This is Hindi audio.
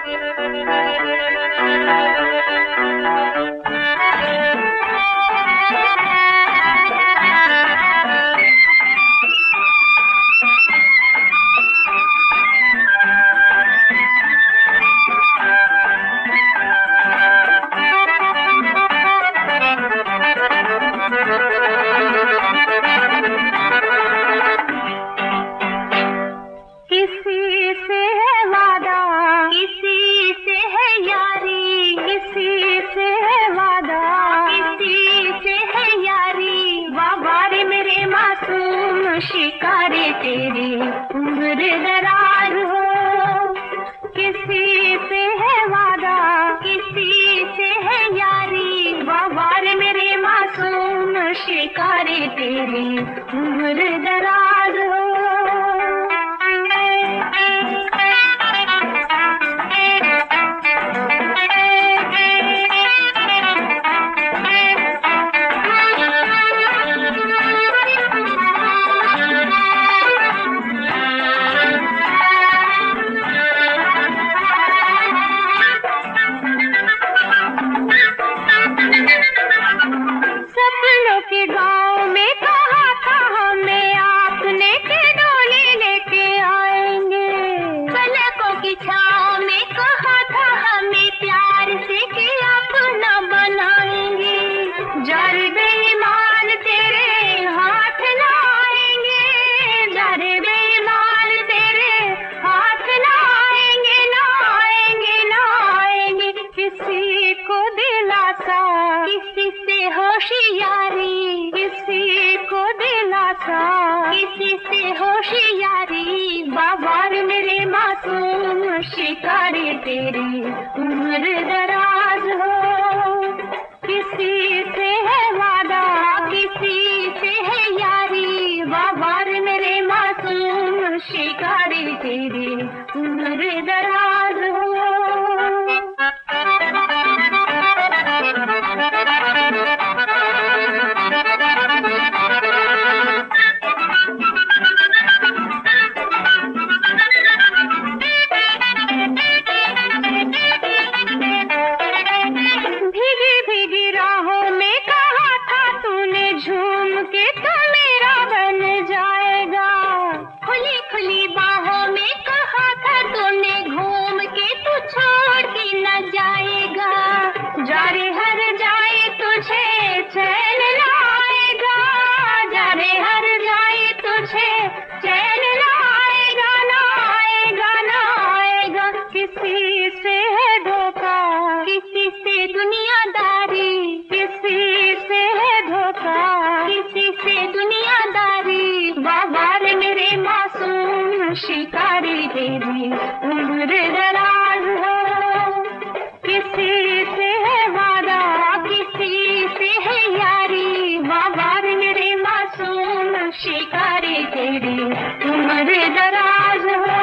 शिकारे तेरी उम्र दराज हो। किसी से है वादा, किसी से है यारी, बाबार मेरे मासूम शिकारे तेरी उम्र दराज हो। गाँव में कहा था हमें आपने के डोली लेके आएंगे, पलकों की छाँव में कहा था हमें प्यार से कि अपना बनाएंगे। जार बेईमान तेरे हाथ लाएंगे, जार बेईमान तेरे हाथ लाएंगे, लाएंगे लाएंगे। किसी को दिलासा, किसी से होशियारी, किसी को दिलासा, किसी से होशियारी, बाबार मेरे मासूम शिकारी तेरी उम्र दराज हो। किसी से है वादा, किसी से है यारी, बाबार मेरे मासूम शिकारी तेरी उम्र दराज हो। जारे हर जाए तुझे चैन लाएगा, जारे हर जाए तुझे चैन लाएगा, लाएगा लाएगा। किसी से है धोखा, किसी से दुनियादारी, किसी से है धोखा, किसी से दुनियादारी, बाबार मेरे मासूम शिकारी तेरी उम्र दराज हो। किसी से है वादा, किसी से है यारी, बाबार मेरे मासूम शिकारी तेरी उम्र दराज हो।